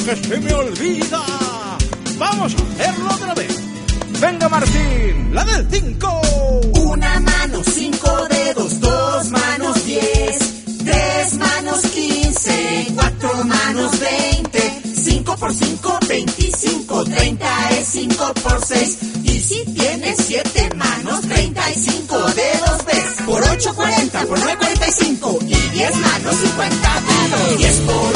que se me olvida. Vamos a hacerlo otra vez. Venga, Martín, la del 5. Una mano, 5 dedos, 2 manos, 10, 3 manos, 15, 4 manos, 20, 5 por 5, 25, 30 es 5 por 6. Y si tienes 7 manos, 35 dedos ves. Por 8, 40, por 9, 45. Y 10 manos, 50 dedos. 10 por